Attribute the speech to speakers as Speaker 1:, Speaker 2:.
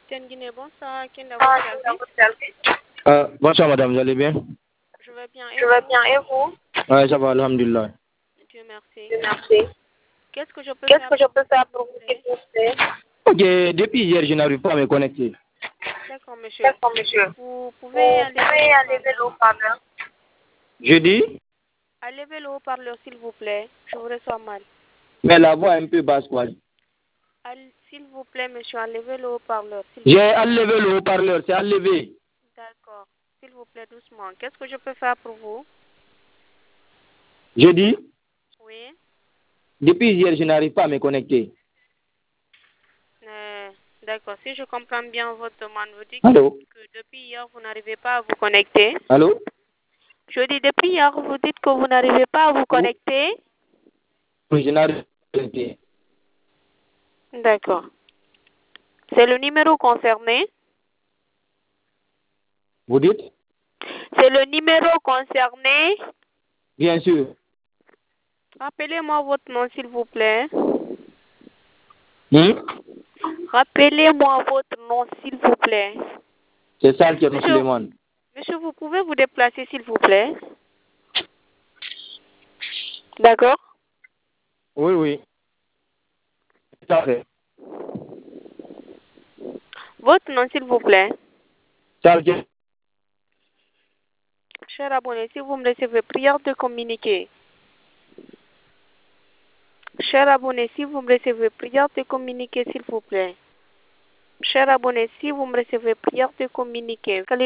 Speaker 1: Capitaine Guinée, bonsoir. Qui est dans votre service?
Speaker 2: Bonsoir madame, vous allez bien?
Speaker 1: Je vais bien.
Speaker 2: Je vais bien, et vous? Oui, ça va, alhamdulillah.
Speaker 1: Dieu merci.
Speaker 2: Merci.
Speaker 1: Qu'est-ce que je peux
Speaker 2: Qu'est-ce
Speaker 1: faire
Speaker 2: que je
Speaker 1: pour
Speaker 2: peux faire pour vous, s'il vous plaît? Ok, depuis hier, je n'arrive pas à me connecter.
Speaker 1: D'accord, monsieur.
Speaker 2: D'accord, monsieur.
Speaker 1: Vous
Speaker 2: Vous
Speaker 1: pouvez
Speaker 2: pouvez enlever le haut-parleur? Je dis?
Speaker 1: enlever le haut-parleur, s'il vous plaît. Je vous reçois mal.
Speaker 2: Mais la voix est un peu basse, quoi.
Speaker 1: S'il vous plaît, monsieur, enlevez le haut-parleur.
Speaker 2: J'ai enlevé le haut-parleur, c'est enlevé.
Speaker 1: D'accord. S'il vous plaît, doucement. Qu'est-ce que je peux faire pour vous?
Speaker 2: Je dis?
Speaker 1: Oui.
Speaker 2: Depuis hier, je n'arrive pas à me connecter.
Speaker 1: D'accord. Si je comprends bien votre demande, vous dites
Speaker 2: Allô?
Speaker 1: que depuis hier, vous n'arrivez pas à vous connecter.
Speaker 2: Allô?
Speaker 1: Je dis depuis hier, vous dites que vous n'arrivez pas à vous connecter.
Speaker 2: Oui, je n'arrive pas à me connecter.
Speaker 1: D'accord. C'est le numéro concerné.
Speaker 2: Vous dites?
Speaker 1: C'est le numéro concerné.
Speaker 2: Bien sûr.
Speaker 1: Rappelez-moi votre nom, s'il vous plaît. Rappelez-moi votre nom, s'il vous plaît.
Speaker 2: C'est ça qui est Suleiman.
Speaker 1: Monsieur, vous pouvez vous déplacer, s'il vous plaît? D'accord?
Speaker 2: Oui, oui. Tout à fait.
Speaker 1: Votre nom, s'il vous plaît.
Speaker 2: Charles.
Speaker 1: Cher abonné, si vous me recevez, prière de communiquer. Cher abonné, si vous me recevez, prière de communiquer, s'il vous plaît. Cher abonné, si vous me recevez, prière de communiquer.